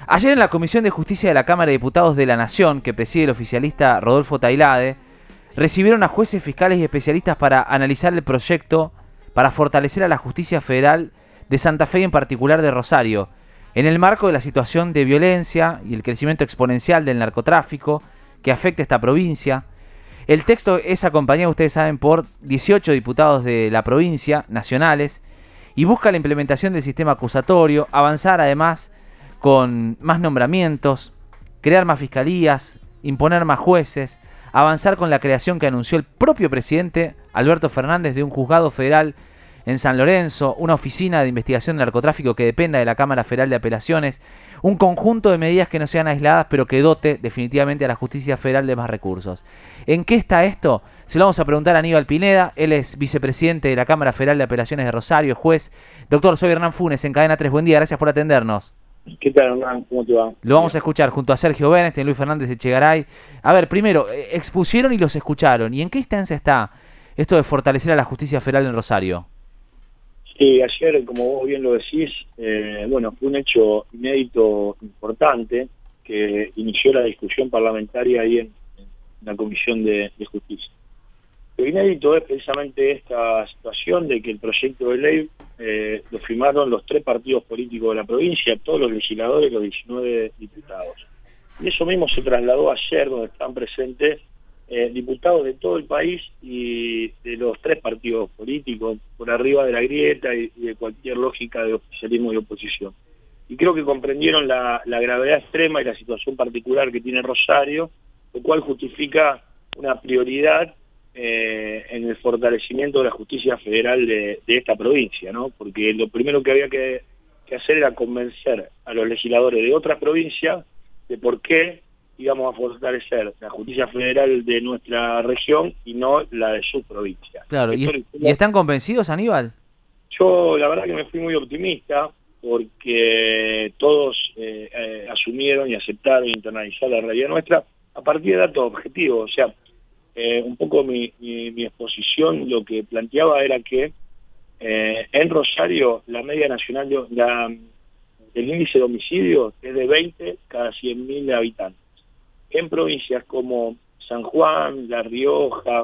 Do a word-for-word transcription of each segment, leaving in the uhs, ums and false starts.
Ayer en la Comisión de Justicia de la Cámara de Diputados de la Nación, que preside el oficialista Rodolfo Tailade, recibieron a jueces, fiscales y especialistas para analizar el proyecto para fortalecer a la justicia federal de Santa Fe y en particular de Rosario, en el marco de la situación de violencia y el crecimiento exponencial del narcotráfico que afecta a esta provincia. El texto es acompañado, ustedes saben, por dieciocho diputados de la provincia, nacionales, y busca la implementación del sistema acusatorio, avanzar además con más nombramientos, crear más fiscalías, imponer más jueces, avanzar con la creación que anunció el propio presidente Alberto Fernández de un juzgado federal en San Lorenzo, una oficina de investigación de narcotráfico que dependa de la Cámara Federal de Apelaciones, un conjunto de medidas que no sean aisladas pero que dote definitivamente a la justicia federal de más recursos. ¿En qué está esto? Se lo vamos a preguntar a Aníbal Pineda, él es vicepresidente de la Cámara Federal de Apelaciones de Rosario, juez. Doctor, soy Hernán Funes, en Cadena tres, buen día, gracias por atendernos. ¿Qué tal, Hernán? ¿Cómo te va? Lo vamos a escuchar junto a Sergio Benestein, Luis Fernández Echegaray. A ver, primero, expusieron y los escucharon. ¿Y en qué instancia está esto de fortalecer a la justicia federal en Rosario? Sí, ayer, como vos bien lo decís, eh, bueno, fue un hecho inédito importante que inició la discusión parlamentaria ahí en, en la Comisión de, de Justicia. Lo inédito es precisamente esta situación de que el proyecto de ley eh, lo firmaron los tres partidos políticos de la provincia, todos los legisladores, los diecinueve diputados. Y eso mismo se trasladó ayer, donde están presentes eh, diputados de todo el país y de los tres partidos políticos, por arriba de la grieta y, y de cualquier lógica de oficialismo y oposición. Y creo que comprendieron la, la gravedad extrema y la situación particular que tiene Rosario, lo cual justifica una prioridad Eh, en el fortalecimiento de la justicia federal de, de esta provincia, ¿no? Porque lo primero que había que, que hacer era convencer a los legisladores de otras provincias de por qué íbamos a fortalecer la justicia federal de nuestra región y no la de su provincia. Claro, ¿y, es, ¿y están convencidos, Aníbal? Yo la verdad que me fui muy optimista porque todos eh, eh, asumieron y aceptaron e internalizaron la realidad nuestra a partir de datos objetivos, o sea, Eh, un poco mi, mi, mi exposición lo que planteaba era que eh, en Rosario la media nacional, de, la, el índice de homicidios es de veinte cada cien mil habitantes. En provincias como San Juan, La Rioja,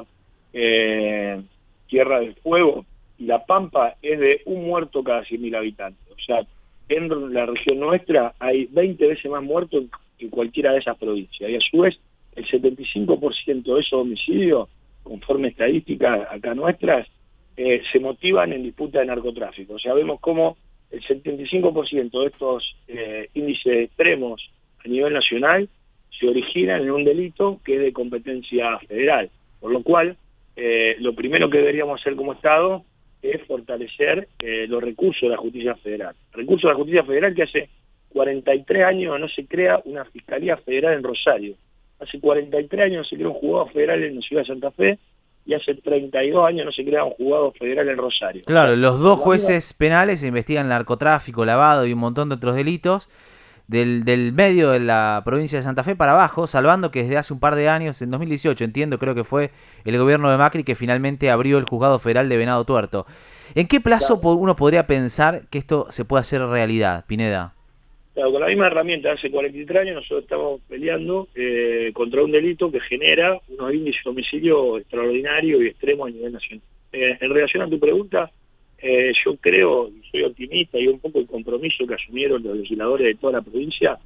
eh, Tierra del Fuego y La Pampa es de un muerto cada cien mil habitantes. O sea, en la región nuestra hay veinte veces más muertos que cualquiera de esas provincias. Y a su vez, el setenta y cinco por ciento de esos homicidios, conforme estadísticas acá nuestras, eh, se motivan en disputa de narcotráfico. O sea, vemos cómo el setenta y cinco por ciento de estos eh, índices extremos a nivel nacional se originan en un delito que es de competencia federal. Por lo cual, eh, lo primero que deberíamos hacer como Estado es fortalecer eh, los recursos de la justicia federal. Recursos de la justicia federal que hace cuarenta y tres años no se crea una Fiscalía Federal en Rosario. Hace cuarenta y tres años no se crea un juzgado federal en la ciudad de Santa Fe y hace treinta y dos años no se crea un juzgado federal en Rosario. Claro, o sea, los dos jueces penales investigan narcotráfico, lavado y un montón de otros delitos del, del medio de la provincia de Santa Fe para abajo, salvando que desde hace un par de años, en dos mil dieciocho, entiendo, creo que fue el gobierno de Macri que finalmente abrió el juzgado federal de Venado Tuerto. ¿En qué plazo claro. uno podría pensar que esto se puede hacer realidad, Pineda? Claro, con la misma herramienta, hace cuarenta y tres años nosotros estamos peleando eh, contra un delito que genera unos índices de homicidio extraordinarios y extremos a nivel nacional. Eh, en relación a tu pregunta, eh, yo creo, y soy optimista, y un poco el compromiso que asumieron los legisladores de toda la provincia,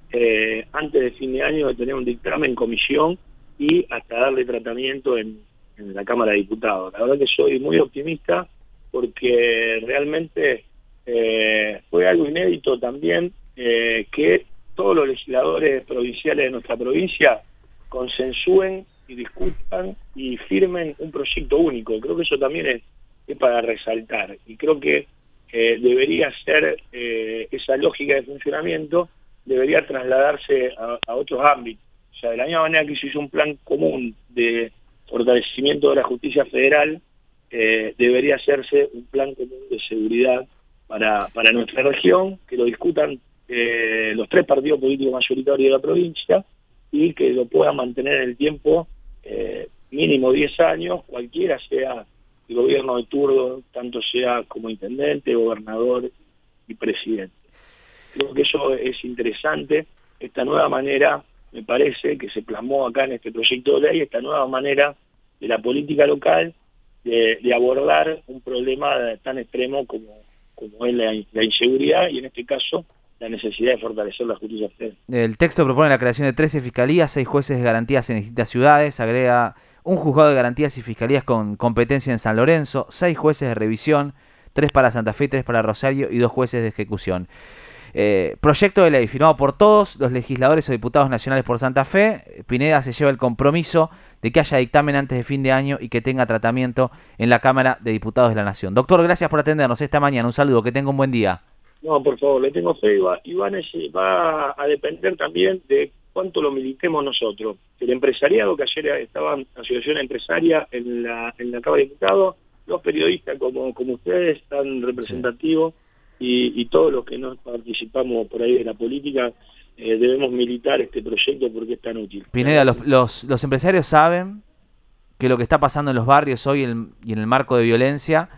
eh, antes de fin de año de tener un dictamen en comisión y hasta darle tratamiento en, en la Cámara de Diputados. La verdad que soy muy optimista porque realmente eh, fue algo inédito también, Eh, que todos los legisladores provinciales de nuestra provincia consensúen y discutan y firmen un proyecto único. Creo que eso también es, es para resaltar y creo que eh, debería ser eh, esa lógica de funcionamiento debería trasladarse a, a otros ámbitos. O sea, de la misma manera que se hizo un plan común de fortalecimiento de la justicia federal, eh, debería hacerse un plan común de seguridad para, para nuestra región, que lo discutan Eh, los tres partidos políticos mayoritarios de la provincia y que lo puedan mantener en el tiempo eh, mínimo diez años, cualquiera sea el gobierno de turno, tanto sea como intendente, gobernador y presidente. Creo que eso es interesante, esta nueva manera, me parece, que se plasmó acá en este proyecto de ley, esta nueva manera de la política local de, de abordar un problema tan extremo como, como es la, la inseguridad y en este caso la necesidad de fortalecer la justicia federal. El texto propone la creación de trece fiscalías, seis jueces de garantías en distintas ciudades, agrega un juzgado de garantías y fiscalías con competencia en San Lorenzo, seis jueces de revisión, tres para Santa Fe, tres para Rosario y dos jueces de ejecución. Eh, proyecto de ley firmado por todos los legisladores o diputados nacionales por Santa Fe. Pineda se lleva el compromiso de que haya dictamen antes de fin de año y que tenga tratamiento en la Cámara de Diputados de la Nación. Doctor, gracias por atendernos esta mañana. Un saludo, que tenga un buen día. No, por favor, le tengo fe y va, y va, a, va a depender también de cuánto lo militemos nosotros. El empresariado, que ayer estaba en la asociación empresaria en la, en la Cámara de Diputados, los periodistas como, como ustedes, tan representativos, sí. Y, y todos los que no participamos por ahí de la política, eh, debemos militar este proyecto porque es tan útil. Pineda, los, los, los empresarios saben que lo que está pasando en los barrios hoy en, y en el marco de violencia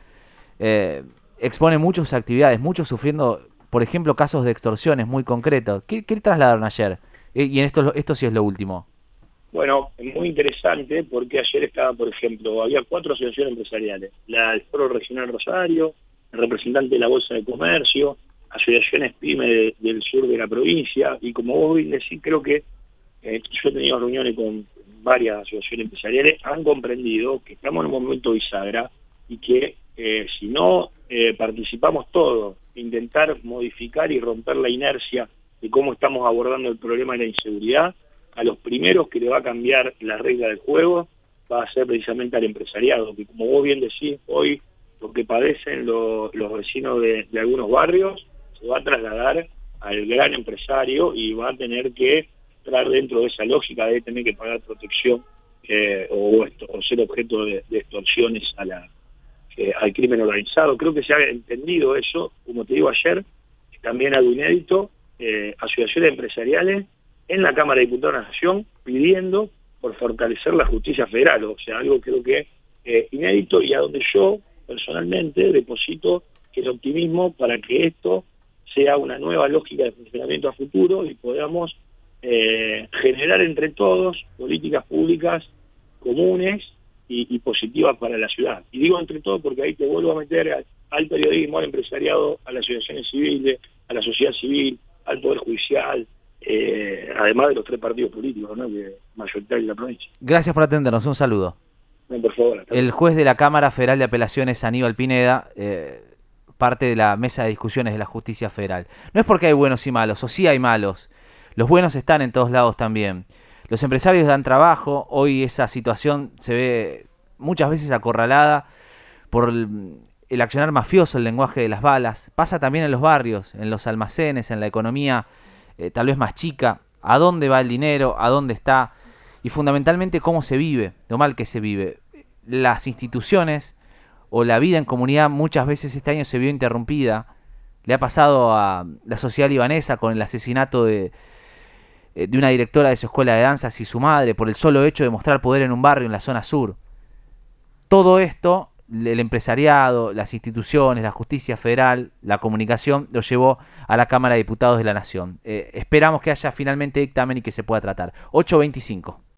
eh, expone muchas actividades, muchos sufriendo, por ejemplo, casos de extorsiones muy concretos. ¿Qué, qué trasladaron ayer? Eh, y en esto, esto sí es lo último. Bueno, es muy interesante porque ayer estaba, por ejemplo, había cuatro asociaciones empresariales. La del Foro Regional Rosario, el representante de la Bolsa de Comercio, asociaciones PYME de, del sur de la provincia, y como vos bien decís, creo que eh, yo he tenido reuniones con varias asociaciones empresariales, han comprendido que estamos en un momento bisagra y que eh, si no eh, participamos todos, intentar modificar y romper la inercia de cómo estamos abordando el problema de la inseguridad, a los primeros que le va a cambiar la regla del juego va a ser precisamente al empresariado, que como vos bien decís, hoy lo que padecen lo, los vecinos de, de algunos barrios se va a trasladar al gran empresario y va a tener que entrar dentro de esa lógica de tener que pagar protección eh, o, esto, o ser objeto de, de extorsiones a la, eh, al crimen organizado. Creo que se ha entendido eso, como te digo ayer, también algo inédito, eh, asociaciones empresariales en la Cámara de Diputados de la Nación pidiendo por fortalecer la justicia federal, o sea, algo creo que eh, inédito y a donde yo personalmente deposito el optimismo para que esto sea una nueva lógica de funcionamiento a futuro y podamos eh, generar entre todos políticas públicas comunes y, y positivas para la ciudad. Y digo entre todos porque ahí te vuelvo a meter al, al periodismo, al empresariado, a las asociaciones civiles, a la sociedad civil, al Poder Judicial, eh, además de los tres partidos políticos, ¿no?, que mayoritarios de la provincia. Gracias por atendernos, un saludo. Por favor, el juez de la Cámara Federal de Apelaciones, Aníbal Pineda, eh, parte de la mesa de discusiones de la justicia federal. No es porque hay buenos y malos, o sí hay malos. Los buenos están en todos lados también. Los empresarios dan trabajo. Hoy esa situación se ve muchas veces acorralada por el, el accionar mafioso, el lenguaje de las balas. Pasa también en los barrios, en los almacenes, en la economía eh, tal vez más chica. ¿A dónde va el dinero? ¿A dónde está? Y fundamentalmente cómo se vive, lo mal que se vive. Las instituciones o la vida en comunidad muchas veces este año se vio interrumpida. Le ha pasado a la sociedad libanesa con el asesinato de, de una directora de su escuela de danzas y su madre por el solo hecho de mostrar poder en un barrio en la zona sur. Todo esto, el empresariado, las instituciones, la justicia federal, la comunicación, lo llevó a la Cámara de Diputados de la Nación. Eh, esperamos que haya finalmente dictamen y que se pueda tratar. ocho veinticinco.